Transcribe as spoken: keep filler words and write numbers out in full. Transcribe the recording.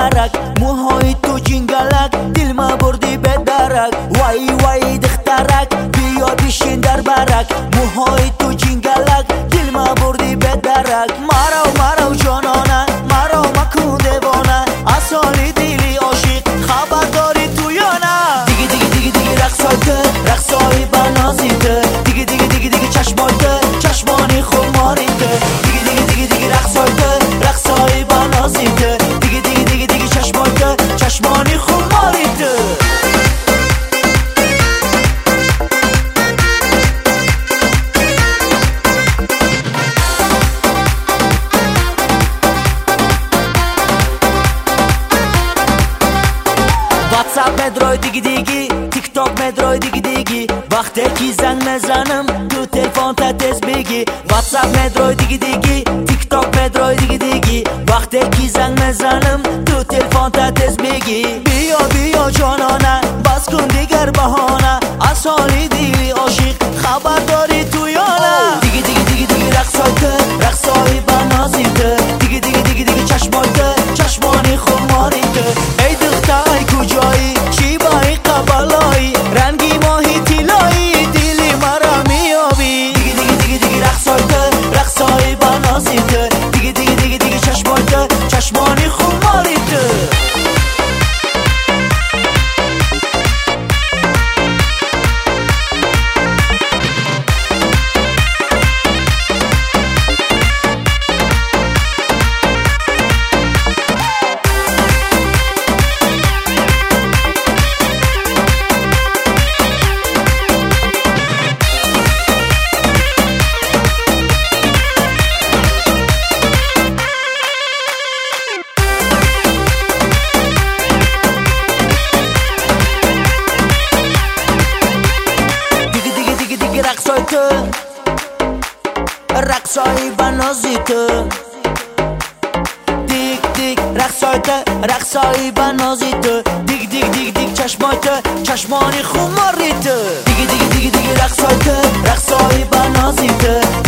شرک، موهای تو جنگلک، دل ما بردی به درک. وای وای دخترک بیا بشین در برک، موهای تو جنگلک، دل ما بردی به درک. مرو مرو جانانه، مرو مکن دیوانه، اصالی دلی عاشق خبر داری تو یا نه؟ دیگه دیگه دیگه دیگه رقصایته، رقصایی بنازیته، دیگه دیگه دیگه دیگه چشمایته، چشمانی خماریته، دیگه دیگه دیگه دیگه رقصایته، رقصایی بنازیته، دیگه دیگه دیگه دیگه چشمایته، چشمانی خماریته. واتساپ مدروی دیگی دیگی، تیک تاک مدروی دیگی دیگی، وقتی که زنگ میزنم تو تلفن تا تز بگی. واتساپ مدروی دیگی دیگی، تیک تاک مدروی دیگی دیگی، وقتی که زنگ میزنم تو تلفن تا تز بگی. بیا بیا جانانه بس کن دیگر بهانه، اصالی دیلی عاشق خبر داری تو یا نه؟ دیگه دیگه دیگه دیگه رقصایته، رقصایی بنازیته، دیگه دیگه دیگه دیگه چشمایته، چشمانی خماریته. ای دختر کجایی چی بایی قبلایی، رنگی ماهی تیلایی، دیلی مرا میابی. دیگه دیگه دیگه دیگه رقصایته، رقصایی بنازیته، دیگه دیگه دیگه دیگه چشمایته، چشمانی خماریته. رقصایته، رقصایی بنازیته، دیگ دیگ رقصایته، رقصایی بنازیته، دیگ دیگ دیگ دیگ چشمایته، چشمانی خماریته. دیگه دیگه دیگه دیگه رقصایته، رقصایی بنازیته،